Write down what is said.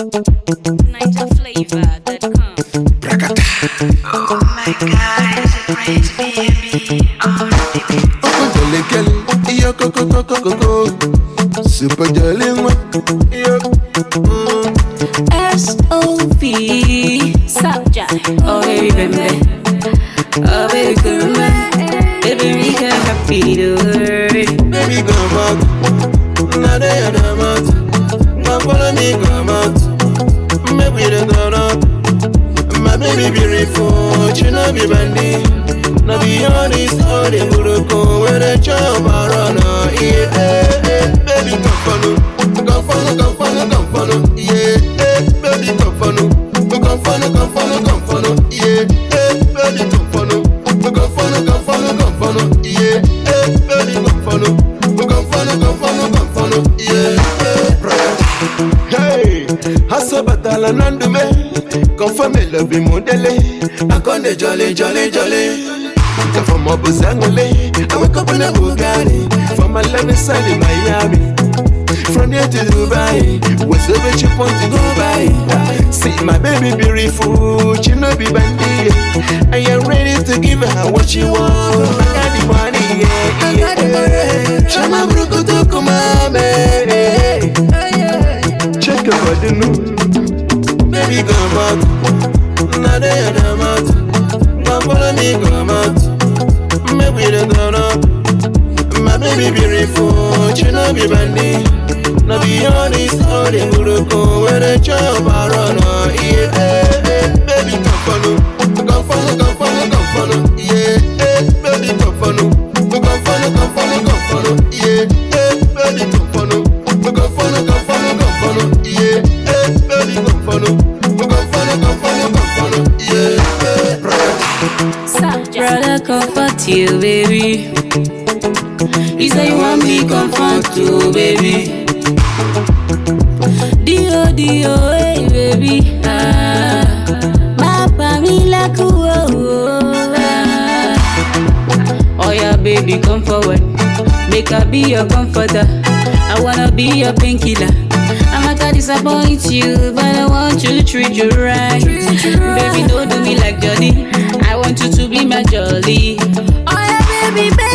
NigerFlavor.com. Brakata. Oh my God, is it great to be me? Oh, Jolly Kelly, yo coco. Super jolly one, yo. S.O.P. Sabja. Oh baby baby. Oh baby girl. Baby make her happy to worry. Baby come out, now they are the mouth. Come follow me, come out. Maybe they go out. My baby beautiful, she no be bandy. No be honest, all the good go when they chop around. Yeah, baby come follow, yeah, baby come follow, yeah, baby come follow, yeah, baby come follow, yeah. Hey, hasa batala nandume, confirme le bi modele, akonde jolly. From Obuzangole, I wake up in a Bugatti. From my left side in Miami, from here to Dubai, whatever you want to go by. See my baby beautiful, she no be bandy. I am ready to give her what she wants. I got the money, yeah. Shama bruko to kumame. Check out the news, baby come out. Now they are the mouth. Come follow me, come out. Maybe they go up. My baby beautiful, she no be bandy. No be honest, all the good go when they chop around. Yeah, baby come follow, yeah, baby come follow, yeah, baby come follow, yeah, baby come follow, yeah. Brother, comfort you, baby. You say you want me comfort you, baby. Dio, hey, baby. My Pamela Oh yeah, baby, come forward. Make her be your comforter. I wanna be your painkiller. I'm not gonna disappoint you, but I want you to treat you right. Baby, don't do me like Jolly. I want you to be my Jolly. Oh yeah, baby.